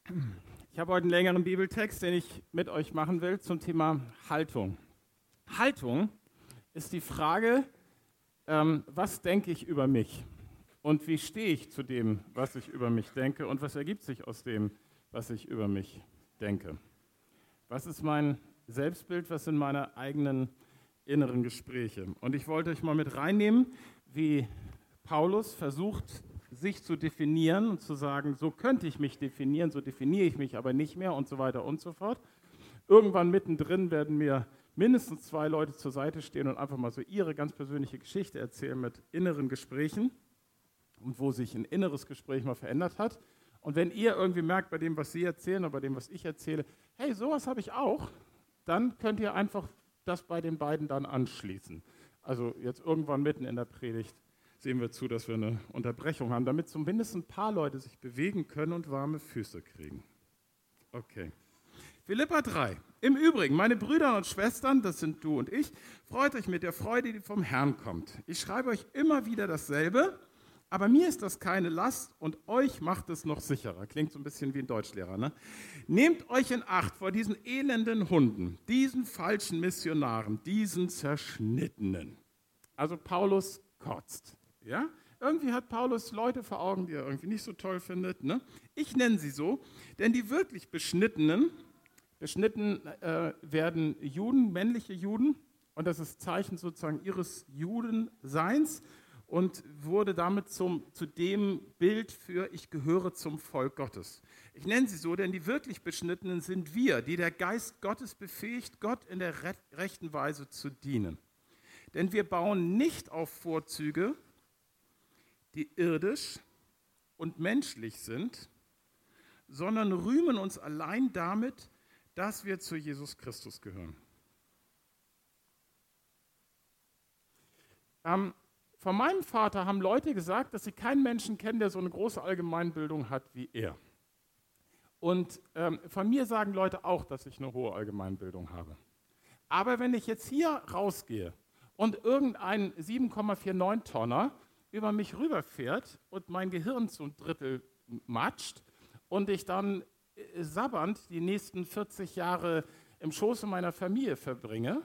Ich habe heute einen längeren Bibeltext, den ich mit euch machen will, zum Thema Haltung. Haltung ist die Frage, was denke ich über mich und wie stehe ich zu dem, was ich über mich denke und was ergibt sich aus dem, was ich über mich denke. Was ist mein Selbstbild, was sind meine eigenen inneren Gespräche? Und ich wollte euch mal mit reinnehmen, wie Paulus versucht, sich zu definieren und zu sagen, so könnte ich mich definieren, so definiere ich mich aber nicht mehr und so weiter und so fort. Irgendwann mittendrin werden mir mindestens 2 Leute zur Seite stehen und einfach mal so ihre ganz persönliche Geschichte erzählen mit inneren Gesprächen und wo sich ein inneres Gespräch mal verändert hat. Und wenn ihr irgendwie merkt bei dem, was sie erzählen oder bei dem, was ich erzähle, hey, sowas habe ich auch, dann könnt ihr einfach das bei den beiden dann anschließen. Also jetzt irgendwann mitten in der Predigt sehen wir zu, dass wir eine Unterbrechung haben, damit zumindest ein paar Leute sich bewegen können und warme Füße kriegen. Okay. Philipper 3. Im Übrigen, meine Brüder und Schwestern, das sind du und ich, freut euch mit der Freude, die vom Herrn kommt. Ich schreibe euch immer wieder dasselbe, aber mir ist das keine Last und euch macht es noch sicherer. Klingt so ein bisschen wie ein Deutschlehrer, ne? Nehmt euch in Acht vor diesen elenden Hunden, diesen falschen Missionaren, diesen Zerschnittenen. Also Paulus kotzt. Ja? Irgendwie hat Paulus Leute vor Augen, die er irgendwie nicht so toll findet. Ne? Ich nenne sie so, denn die wirklich beschnitten werden Juden, männliche Juden, und das ist Zeichen sozusagen ihres Judenseins und wurde damit zu dem Bild für ich gehöre zum Volk Gottes. Ich nenne sie so, denn die wirklich Beschnittenen sind wir, die der Geist Gottes befähigt, Gott in der rechten Weise zu dienen. Denn wir bauen nicht auf Vorzüge, die irdisch und menschlich sind, sondern rühmen uns allein damit, dass wir zu Jesus Christus gehören. Von meinem Vater haben Leute gesagt, dass sie keinen Menschen kennen, der so eine große Allgemeinbildung hat wie er. Und von mir sagen Leute auch, dass ich eine hohe Allgemeinbildung habe. Aber wenn ich jetzt hier rausgehe und irgendein 7,49 Tonner über mich rüberfährt und mein Gehirn zum Drittel matscht und ich dann sabbernd die nächsten 40 Jahre im Schoße meiner Familie verbringe,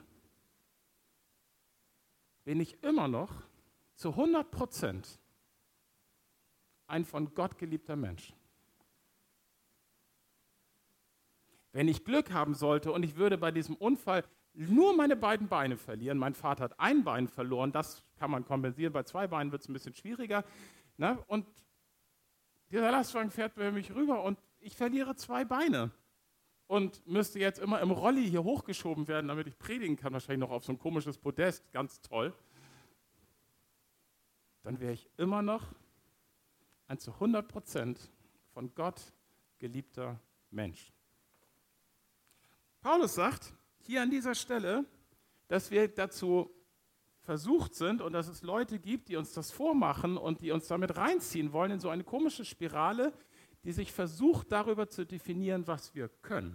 bin ich immer noch zu 100% ein von Gott geliebter Mensch. Wenn ich Glück haben sollte und ich würde bei diesem Unfall nur meine beiden Beine verlieren. Mein Vater hat ein Bein verloren, das kann man kompensieren. Bei 2 Beinen wird es ein bisschen schwieriger. Ne? Und dieser Lastwagen fährt bei mich rüber und ich verliere 2 Beine. Und müsste jetzt immer im Rolli hier hochgeschoben werden, damit ich predigen kann. Wahrscheinlich noch auf so ein komisches Podest, ganz toll. Dann wäre ich immer noch ein zu 100% von Gott geliebter Mensch. Paulus sagt hier an dieser Stelle, dass wir dazu versucht sind und dass es Leute gibt, die uns das vormachen und die uns damit reinziehen wollen in so eine komische Spirale, die sich versucht, darüber zu definieren, was wir können.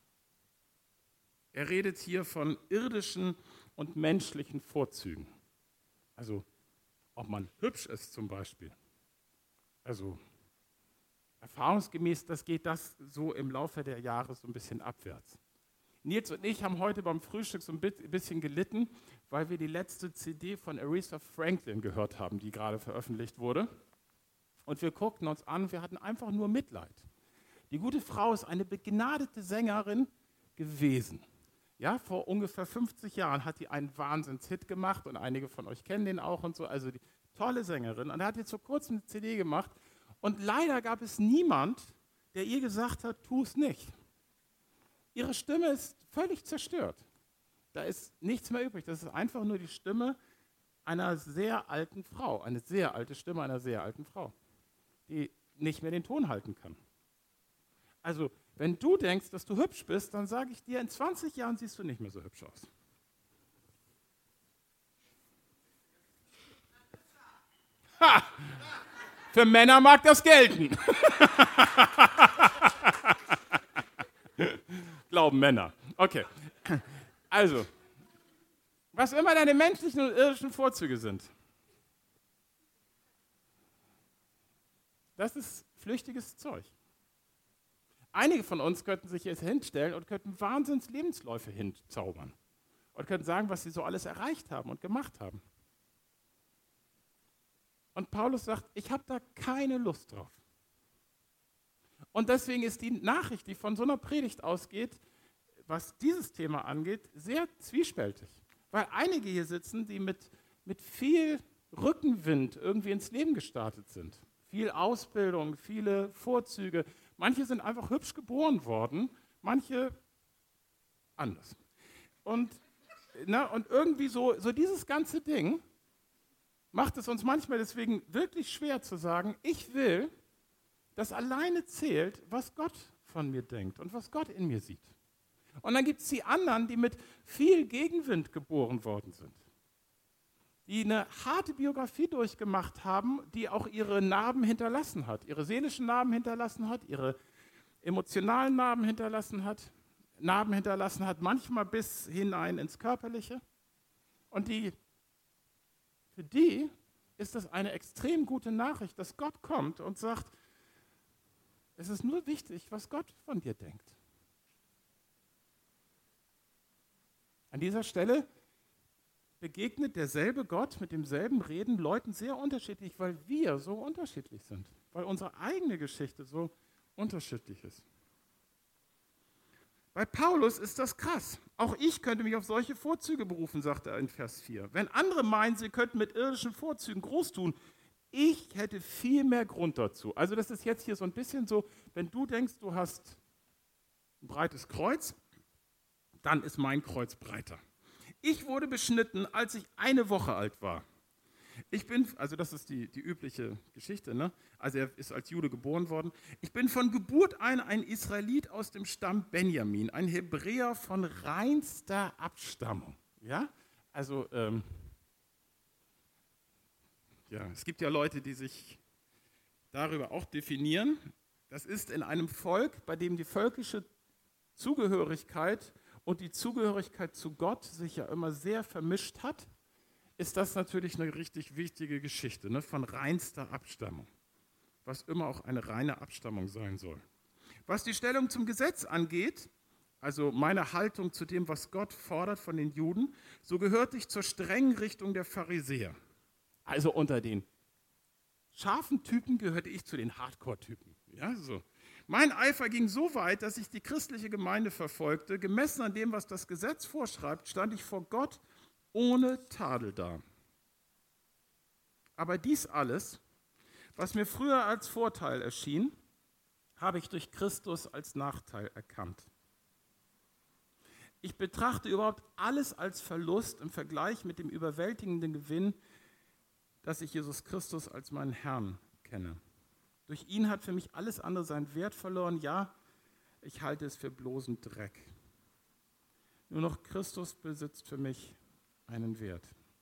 Er redet hier von irdischen und menschlichen Vorzügen. Also, ob man hübsch ist zum Beispiel. Also, erfahrungsgemäß, geht das so im Laufe der Jahre so ein bisschen abwärts. Nils und ich haben heute beim Frühstück so ein bisschen gelitten, weil wir die letzte CD von Aretha Franklin gehört haben, die gerade veröffentlicht wurde. Und wir guckten uns an, wir hatten einfach nur Mitleid. Die gute Frau ist eine begnadete Sängerin gewesen. Ja, vor ungefähr 50 Jahren hat die einen Wahnsinnshit gemacht und einige von euch kennen den auch und so. Also die tolle Sängerin. Und er hat jetzt vor kurzem eine CD gemacht und leider gab es niemand, der ihr gesagt hat, tu es nicht. Ihre Stimme ist völlig zerstört. Da ist nichts mehr übrig. Das ist einfach nur die Stimme einer sehr alten Frau. Eine sehr alte Stimme einer sehr alten Frau, die nicht mehr den Ton halten kann. Also, wenn du denkst, dass du hübsch bist, dann sage ich dir, in 20 Jahren siehst du nicht mehr so hübsch aus. Ha! Für Männer mag das gelten. Glauben Männer. Okay. Also, was immer deine menschlichen und irdischen Vorzüge sind, das ist flüchtiges Zeug. Einige von uns könnten sich jetzt hinstellen und könnten Wahnsinns-Lebensläufe hinzaubern und könnten sagen, was sie so alles erreicht haben und gemacht haben. Und Paulus sagt, ich habe da keine Lust drauf. Und deswegen ist die Nachricht, die von so einer Predigt ausgeht, was dieses Thema angeht, sehr zwiespältig. Weil einige hier sitzen, die mit viel Rückenwind irgendwie ins Leben gestartet sind. Viel Ausbildung, viele Vorzüge. Manche sind einfach hübsch geboren worden, manche anders. Und irgendwie so dieses ganze Ding macht es uns manchmal deswegen wirklich schwer zu sagen, ich will, dass alleine zählt, was Gott von mir denkt und was Gott in mir sieht. Und dann gibt es die anderen, die mit viel Gegenwind geboren worden sind, die eine harte Biografie durchgemacht haben, die auch ihre Narben hinterlassen hat, ihre seelischen Narben hinterlassen hat, ihre emotionalen Narben hinterlassen hat, manchmal bis hinein ins Körperliche. Und für die ist das eine extrem gute Nachricht, dass Gott kommt und sagt, es ist nur wichtig, was Gott von dir denkt. An dieser Stelle begegnet derselbe Gott mit demselben Reden Leuten sehr unterschiedlich, weil wir so unterschiedlich sind, weil unsere eigene Geschichte so unterschiedlich ist. Bei Paulus ist das krass. Auch ich könnte mich auf solche Vorzüge berufen, sagt er in Vers 4. Wenn andere meinen, sie könnten mit irdischen Vorzügen groß tun, ich hätte viel mehr Grund dazu. Also das ist jetzt hier so ein bisschen so, wenn du denkst, du hast ein breites Kreuz, dann ist mein Kreuz breiter. Ich wurde beschnitten, als ich 1 Woche alt war. Also das ist die übliche Geschichte, ne? Also er ist als Jude geboren worden. Ich bin von Geburt an ein Israelit aus dem Stamm Benjamin, ein Hebräer von reinster Abstammung. Ja? Also, es gibt ja Leute, die sich darüber auch definieren. Das ist in einem Volk, bei dem die völkische Zugehörigkeit und die Zugehörigkeit zu Gott sich ja immer sehr vermischt hat, ist das natürlich eine richtig wichtige Geschichte, ne, von reinster Abstammung, was immer auch eine reine Abstammung sein soll. Was die Stellung zum Gesetz angeht, also meine Haltung zu dem, was Gott fordert von den Juden, so gehörte ich zur strengen Richtung der Pharisäer. Also unter den scharfen Typen gehörte ich zu den Hardcore-Typen. Ja, so. Mein Eifer ging so weit, dass ich die christliche Gemeinde verfolgte. Gemessen an dem, was das Gesetz vorschreibt, stand ich vor Gott ohne Tadel da. Aber dies alles, was mir früher als Vorteil erschien, habe ich durch Christus als Nachteil erkannt. Ich betrachte überhaupt alles als Verlust im Vergleich mit dem überwältigenden Gewinn, dass ich Jesus Christus als meinen Herrn kenne. Durch ihn hat für mich alles andere seinen Wert verloren. Ja, ich halte es für bloßen Dreck. Nur noch Christus besitzt für mich einen Wert.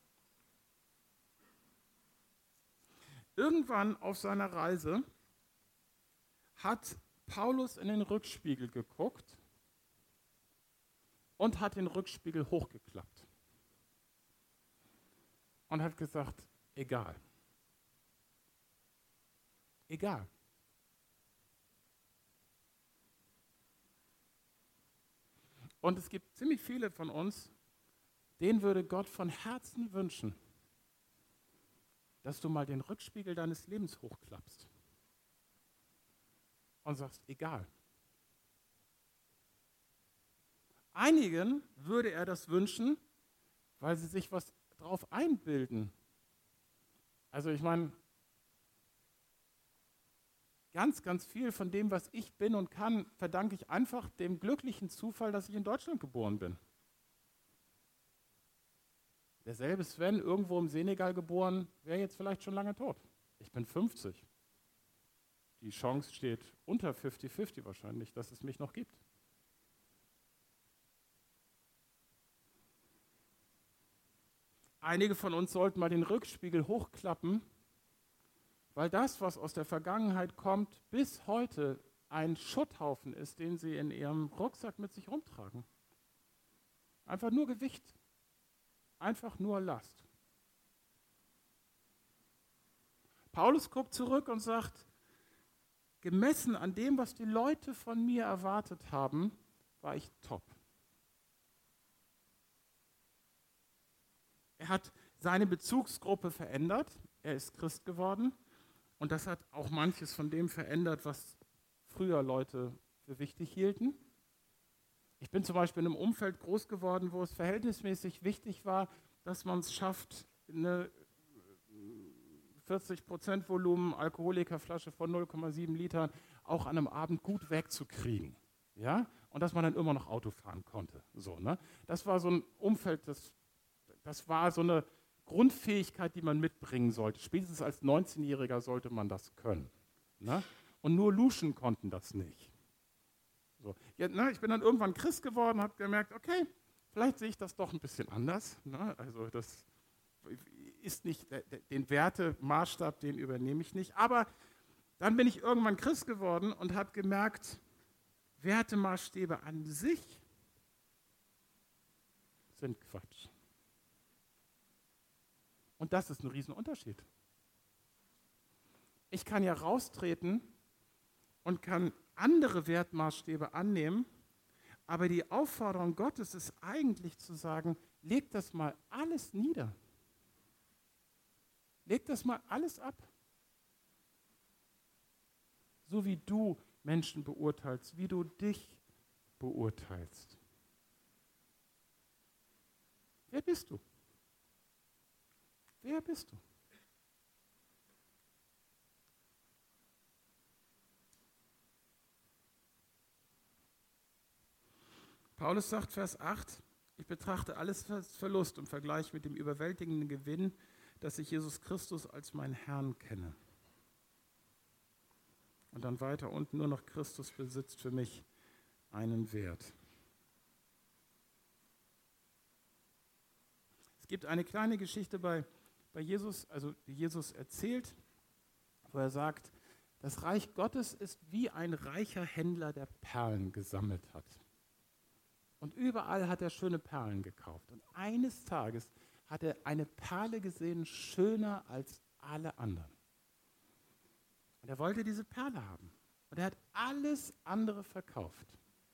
Irgendwann auf seiner Reise hat Paulus in den Rückspiegel geguckt und hat den Rückspiegel hochgeklappt und hat gesagt, egal. Egal. Und es gibt ziemlich viele von uns, denen würde Gott von Herzen wünschen, dass du mal den Rückspiegel deines Lebens hochklappst und sagst, egal. Einigen würde er das wünschen, weil sie sich was drauf einbilden. Also ich meine, ganz viel von dem, was ich bin und kann, verdanke ich einfach dem glücklichen Zufall, dass ich in Deutschland geboren bin. Derselbe Sven, irgendwo im Senegal geboren, wäre jetzt vielleicht schon lange tot. Ich bin 50. Die Chance steht unter 50-50 wahrscheinlich, dass es mich noch gibt. Einige von uns sollten mal den Rückspiegel hochklappen, weil das, was aus der Vergangenheit kommt, bis heute ein Schutthaufen ist, den sie in ihrem Rucksack mit sich rumtragen. Einfach nur Gewicht. Einfach nur Last. Paulus guckt zurück und sagt, gemessen an dem, was die Leute von mir erwartet haben, war ich top. Er hat seine Bezugsgruppe verändert, er ist Christ geworden und das hat auch manches von dem verändert, was früher Leute für wichtig hielten. Ich bin zum Beispiel in einem Umfeld groß geworden, wo es verhältnismäßig wichtig war, dass man es schafft, eine 40% Volumen Alkoholikerflasche von 0,7 Litern auch an einem Abend gut wegzukriegen. Ja? Und dass man dann immer noch Auto fahren konnte. So, ne? Das war so ein Umfeld, das war so eine Grundfähigkeit, die man mitbringen sollte. Spätestens als 19-Jähriger sollte man das können. Ne? Und nur Luschen konnten das nicht. So. Ja, ne, ich bin dann irgendwann Christ geworden, habe gemerkt, okay, vielleicht sehe ich das doch ein bisschen anders. Ne? Also das ist nicht den Wertemaßstab, den übernehme ich nicht. Aber dann bin ich irgendwann Christ geworden und habe gemerkt, Wertemaßstäbe an sich sind Quatsch. Und das ist ein Riesenunterschied. Ich kann ja raustreten und kann andere Wertmaßstäbe annehmen, aber die Aufforderung Gottes ist eigentlich zu sagen, leg das mal alles nieder. Leg das mal alles ab. So wie du Menschen beurteilst, wie du dich beurteilst. Wer bist du? Wer bist du? Paulus sagt, Vers 8, ich betrachte alles als Verlust im Vergleich mit dem überwältigenden Gewinn, dass ich Jesus Christus als meinen Herrn kenne. Und dann weiter unten, nur noch Christus besitzt für mich einen Wert. Es gibt eine kleine Geschichte bei Jesus, also die Jesus erzählt, wo er sagt, das Reich Gottes ist wie ein reicher Händler, der Perlen gesammelt hat. Und überall hat er schöne Perlen gekauft. Und eines Tages hat er eine Perle gesehen, schöner als alle anderen. Und er wollte diese Perle haben. Und er hat alles andere verkauft,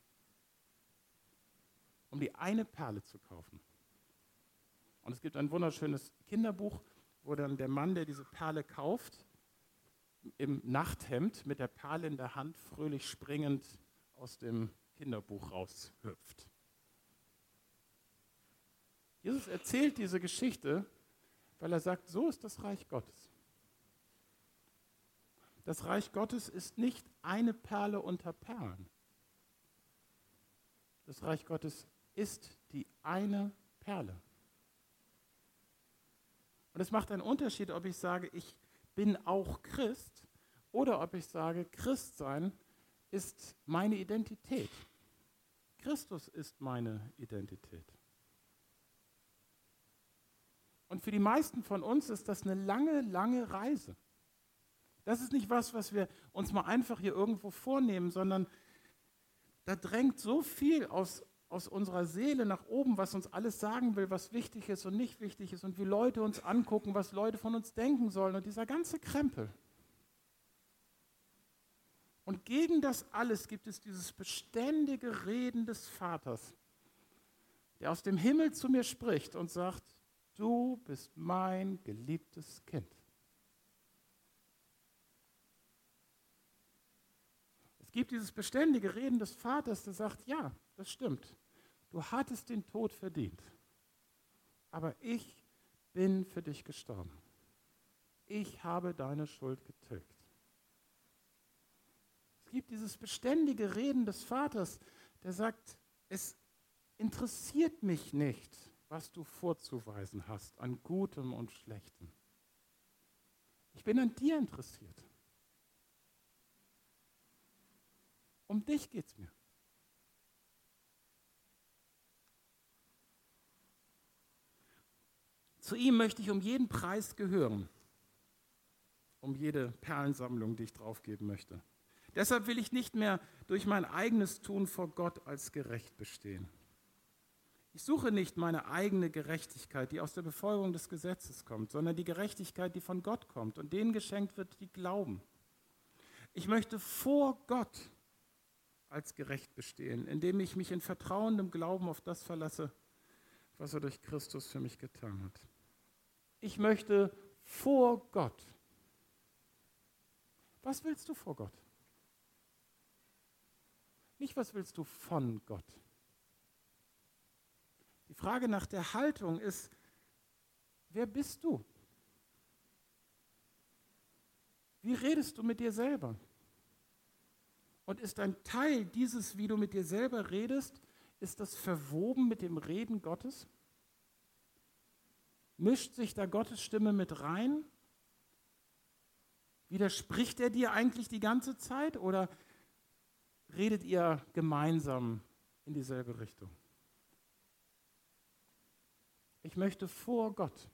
um die eine Perle zu kaufen. Und es gibt ein wunderschönes Kinderbuch, wo dann der Mann, der diese Perle kauft, im Nachthemd mit der Perle in der Hand fröhlich springend aus dem Kinderbuch raushüpft. Jesus erzählt diese Geschichte, weil er sagt, so ist das Reich Gottes. Das Reich Gottes ist nicht eine Perle unter Perlen. Das Reich Gottes ist die eine Perle. Und es macht einen Unterschied, ob ich sage, ich bin auch Christ, oder ob ich sage, Christsein ist meine Identität. Christus ist meine Identität. Und für die meisten von uns ist das eine lange, lange Reise. Das ist nicht was wir uns mal einfach hier irgendwo vornehmen, sondern da drängt so viel aus unserer Seele nach oben, was uns alles sagen will, was wichtig ist und nicht wichtig ist und wie Leute uns angucken, was Leute von uns denken sollen und dieser ganze Krempel. Und gegen das alles gibt es dieses beständige Reden des Vaters, der aus dem Himmel zu mir spricht und sagt, du bist mein geliebtes Kind. Es gibt dieses beständige Reden des Vaters, der sagt, ja, das stimmt. Du hattest den Tod verdient, aber ich bin für dich gestorben. Ich habe deine Schuld getilgt. Es gibt dieses beständige Reden des Vaters, der sagt, es interessiert mich nicht, was du vorzuweisen hast an Gutem und Schlechtem. Ich bin an dir interessiert. Um dich geht es mir. Zu ihm möchte ich um jeden Preis gehören, um jede Perlensammlung, die ich draufgeben möchte. Deshalb will ich nicht mehr durch mein eigenes Tun vor Gott als gerecht bestehen. Ich suche nicht meine eigene Gerechtigkeit, die aus der Befolgung des Gesetzes kommt, sondern die Gerechtigkeit, die von Gott kommt und denen geschenkt wird, die glauben. Ich möchte vor Gott als gerecht bestehen, indem ich mich in vertrauendem Glauben auf das verlasse, was er durch Christus für mich getan hat. Ich möchte vor Gott. Was willst du vor Gott? Nicht, was willst du von Gott? Die Frage nach der Haltung ist, wer bist du? Wie redest du mit dir selber? Und ist ein Teil dieses, wie du mit dir selber redest, ist das verwoben mit dem Reden Gottes? Mischt sich da Gottes Stimme mit rein? Widerspricht er dir eigentlich die ganze Zeit oder redet ihr gemeinsam in dieselbe Richtung? Ich möchte vor Gott.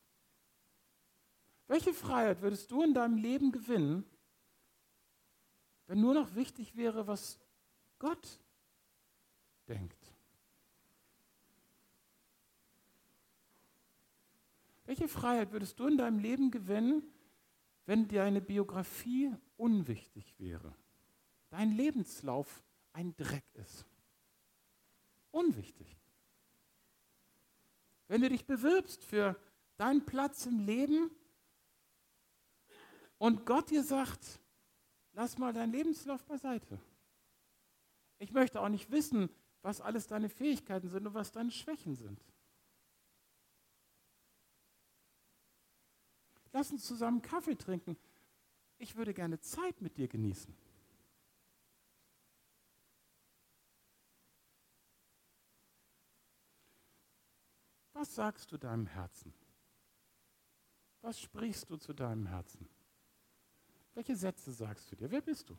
Welche Freiheit würdest du in deinem Leben gewinnen, wenn nur noch wichtig wäre, was Gott denkt? Welche Freiheit würdest du in deinem Leben gewinnen, wenn deine Biografie unwichtig wäre? Dein Lebenslauf ein Dreck ist. Unwichtig. Wenn du dich bewirbst für deinen Platz im Leben und Gott dir sagt, lass mal deinen Lebenslauf beiseite. Ich möchte auch nicht wissen, was alles deine Fähigkeiten sind und was deine Schwächen sind. Lass uns zusammen Kaffee trinken. Ich würde gerne Zeit mit dir genießen. Was sagst du deinem Herzen? Was sprichst du zu deinem Herzen? Welche Sätze sagst du dir? Wer bist du?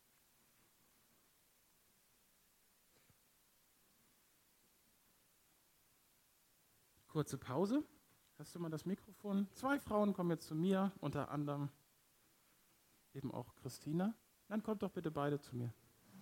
Kurze Pause. Hast du mal das Mikrofon? 2 Frauen kommen jetzt zu mir, unter anderem eben auch Christina. Dann kommt doch bitte beide zu mir.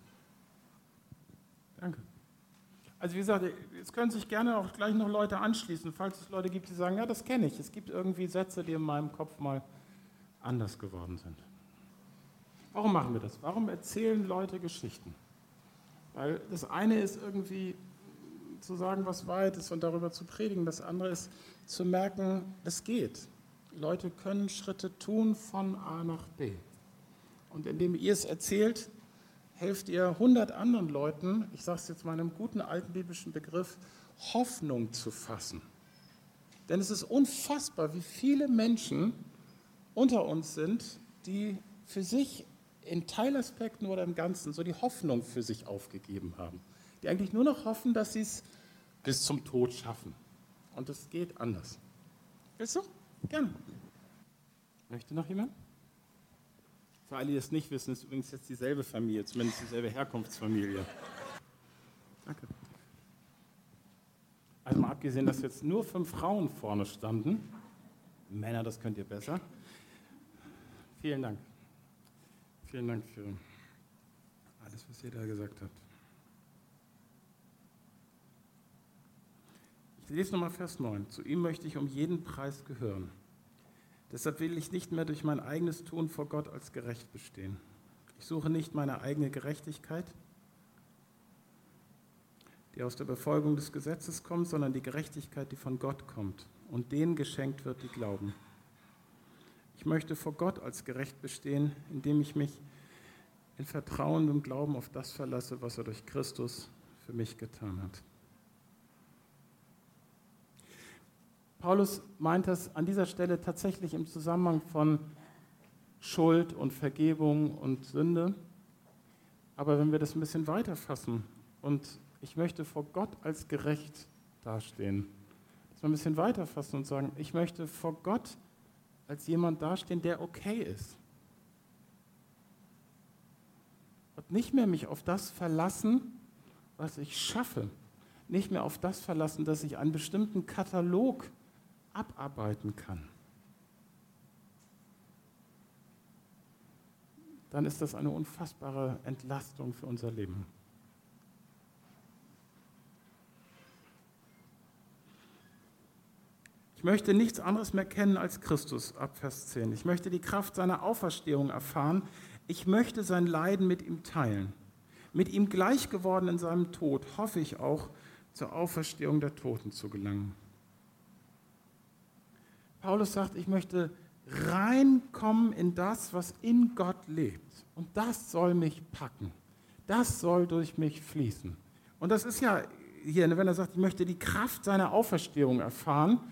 Danke. Also wie gesagt, es können sich gerne auch gleich noch Leute anschließen, falls es Leute gibt, die sagen, ja, das kenne ich. Es gibt irgendwie Sätze, die in meinem Kopf mal anders geworden sind. Warum machen wir das? Warum erzählen Leute Geschichten? Weil das eine ist irgendwie zu sagen, was Wahrheit ist und darüber zu predigen. Das andere ist zu merken, es geht. Leute können Schritte tun von A nach B. Und indem ihr es erzählt, helft ihr 100 anderen Leuten, ich sage es jetzt mal in einem guten alten biblischen Begriff, Hoffnung zu fassen. Denn es ist unfassbar, wie viele Menschen unter uns sind, die für sich in Teilaspekten oder im Ganzen so die Hoffnung für sich aufgegeben haben. Die eigentlich nur noch hoffen, dass sie es bis zum Tod schaffen. Und es geht anders. Willst du? Gerne. Möchte noch jemand? Für alle, die es nicht wissen, ist übrigens jetzt dieselbe Familie, zumindest dieselbe Herkunftsfamilie. Danke. Also mal abgesehen, dass jetzt nur 5 Frauen vorne standen. Männer, das könnt ihr besser. Vielen Dank. Vielen Dank für alles, was ihr da gesagt habt. Ich lese nochmal Vers 9. Zu ihm möchte ich um jeden Preis gehören. Deshalb will ich nicht mehr durch mein eigenes Tun vor Gott als gerecht bestehen. Ich suche nicht meine eigene Gerechtigkeit, die aus der Befolgung des Gesetzes kommt, sondern die Gerechtigkeit, die von Gott kommt und denen geschenkt wird, die glauben. Ich möchte vor Gott als gerecht bestehen, indem ich mich in Vertrauen und Glauben auf das verlasse, was er durch Christus für mich getan hat. Paulus meint das an dieser Stelle tatsächlich im Zusammenhang von Schuld und Vergebung und Sünde. Aber wenn wir das ein bisschen weiter fassen und ich möchte vor Gott als gerecht dastehen, dass wir ein bisschen weiter fassen und sagen, ich möchte vor Gott als jemand dastehen, der okay ist. Und nicht mehr mich auf das verlassen, was ich schaffe. Nicht mehr auf das verlassen, dass ich einen bestimmten Katalog abarbeiten kann. Dann ist das eine unfassbare Entlastung für unser Leben. Ich möchte nichts anderes mehr kennen als Christus, ab Vers 10. Ich möchte die Kraft seiner Auferstehung erfahren, ich möchte sein Leiden mit ihm teilen. Mit ihm gleich geworden in seinem Tod, hoffe ich auch, zur Auferstehung der Toten zu gelangen. Paulus sagt, ich möchte reinkommen in das, was in Gott lebt. Und das soll mich packen. Das soll durch mich fließen. Und das ist ja hier, wenn er sagt, ich möchte die Kraft seiner Auferstehung erfahren,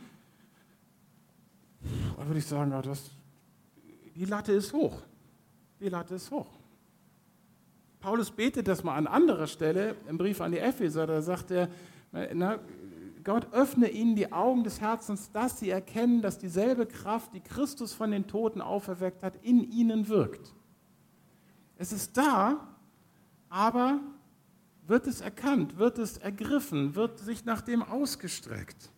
da würde ich sagen, ja, die Latte ist hoch. Die Latte ist hoch. Paulus betet das mal an anderer Stelle im Brief an die Epheser, da sagt er, Gott öffne ihnen die Augen des Herzens, dass sie erkennen, dass dieselbe Kraft, die Christus von den Toten auferweckt hat, in ihnen wirkt. Es ist da, aber wird es erkannt, wird es ergriffen, wird sich nach dem ausgestreckt.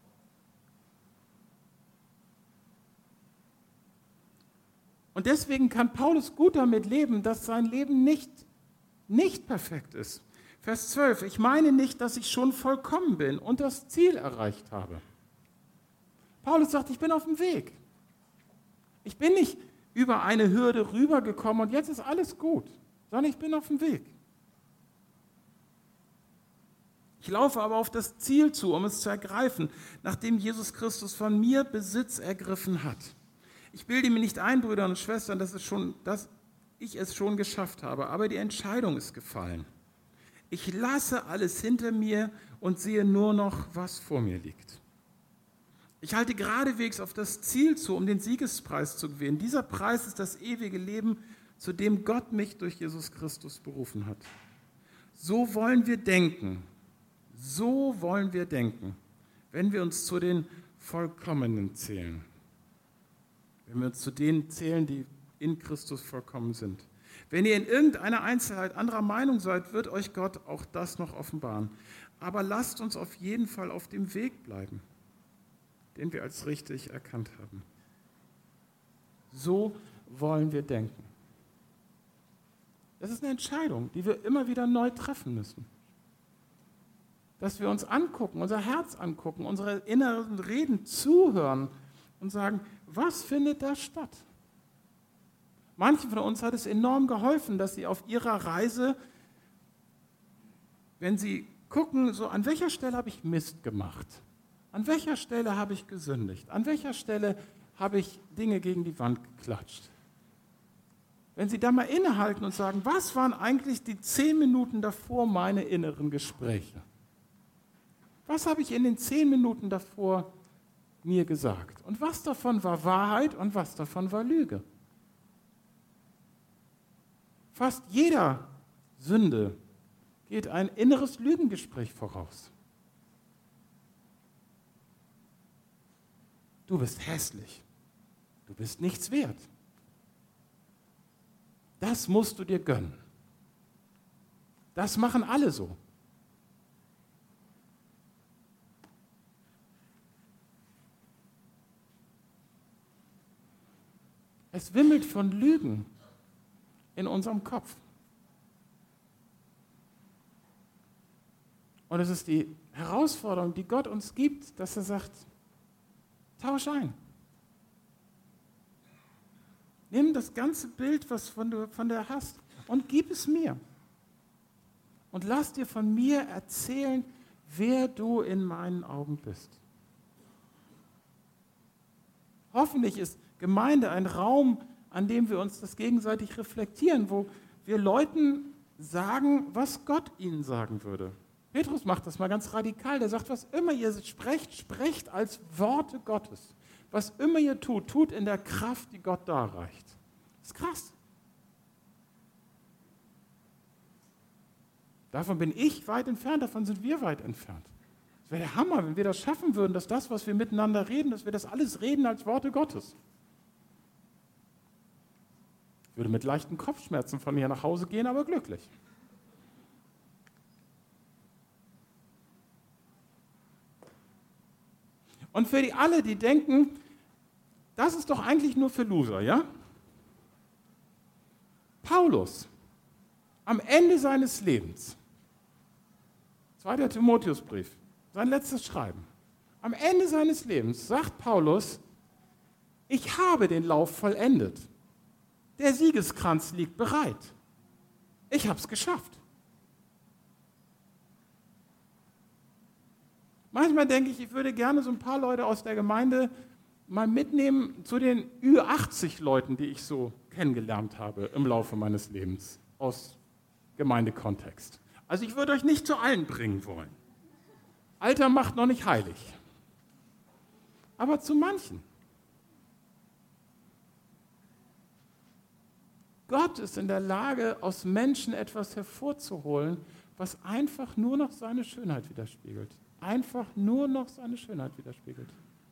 Und deswegen kann Paulus gut damit leben, dass sein Leben nicht perfekt ist. Vers 12, ich meine nicht, dass ich schon vollkommen bin und das Ziel erreicht habe. Paulus sagt, ich bin auf dem Weg. Ich bin nicht über eine Hürde rübergekommen und jetzt ist alles gut, sondern ich bin auf dem Weg. Ich laufe aber auf das Ziel zu, um es zu ergreifen, nachdem Jesus Christus von mir Besitz ergriffen hat. Ich bilde mir nicht ein, Brüder und Schwestern, dass ich es schon geschafft habe, aber die Entscheidung ist gefallen. Ich lasse alles hinter mir und sehe nur noch, was vor mir liegt. Ich halte geradewegs auf das Ziel zu, um den Siegespreis zu gewinnen. Dieser Preis ist das ewige Leben, zu dem Gott mich durch Jesus Christus berufen hat. So wollen wir denken, wenn wir uns zu den Vollkommenen zählen. Wenn wir uns zu denen zählen, die in Christus vollkommen sind. Wenn ihr in irgendeiner Einzelheit anderer Meinung seid, wird euch Gott auch das noch offenbaren. Aber lasst uns auf jeden Fall auf dem Weg bleiben, den wir als richtig erkannt haben. So wollen wir denken. Das ist eine Entscheidung, die wir immer wieder neu treffen müssen. Dass wir uns angucken, unser Herz angucken, unsere inneren Reden zuhören und sagen, was findet da statt? Manchen von uns hat es enorm geholfen, dass sie auf ihrer Reise, wenn sie gucken, so an welcher Stelle habe ich Mist gemacht? An welcher Stelle habe ich gesündigt? An welcher Stelle habe ich Dinge gegen die Wand geklatscht? Wenn sie da mal innehalten und sagen, was waren eigentlich die 10 Minuten davor meine inneren Gespräche? Was habe ich in den 10 Minuten davor mir gesagt? Und was davon war Wahrheit und was davon war Lüge? Fast jeder Sünde geht ein inneres Lügengespräch voraus. Du bist hässlich. Du bist nichts wert. Das musst du dir gönnen. Das machen alle so. Es wimmelt von Lügen in unserem Kopf. Und es ist die Herausforderung, die Gott uns gibt, dass er sagt, tausch ein. Nimm das ganze Bild, was du von der hast, und gib es mir. Und lass dir von mir erzählen, wer du in meinen Augen bist. Hoffentlich ist Gemeinde ein Raum, an dem wir uns das gegenseitig reflektieren, wo wir Leuten sagen, was Gott ihnen sagen würde. Petrus macht das mal ganz radikal. Der sagt, was immer ihr sprecht, sprecht als Worte Gottes. Was immer ihr tut, tut in der Kraft, die Gott darreicht. Das ist krass. Davon bin ich weit entfernt, davon sind wir weit entfernt. Es wäre der Hammer, wenn wir das schaffen würden, dass das, was wir miteinander reden, dass wir das alles reden als Worte Gottes. Ich würde mit leichten Kopfschmerzen von hier nach Hause gehen, aber glücklich. Und für die alle, die denken, das ist doch eigentlich nur für Loser, ja? Paulus, am Ende seines Lebens, 2. Timotheusbrief, sein letztes Schreiben, am Ende seines Lebens sagt Paulus, ich habe den Lauf vollendet. Der Siegeskranz liegt bereit. Ich habe es geschafft. Manchmal denke ich, ich würde gerne so ein paar Leute aus der Gemeinde mal mitnehmen zu den Ü80-Leuten, die ich so kennengelernt habe im Laufe meines Lebens aus Gemeindekontext. Also ich würde euch nicht zu allen bringen wollen. Alter macht noch nicht heilig. Aber zu manchen. Gott ist in der Lage, aus Menschen etwas hervorzuholen, was einfach nur noch seine Schönheit widerspiegelt. Einfach nur noch seine Schönheit widerspiegelt.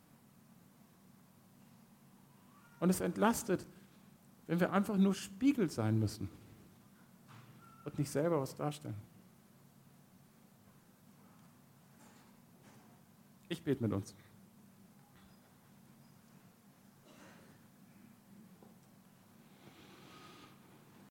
Und es entlastet, wenn wir einfach nur Spiegel sein müssen und nicht selber was darstellen. Ich bete mit uns.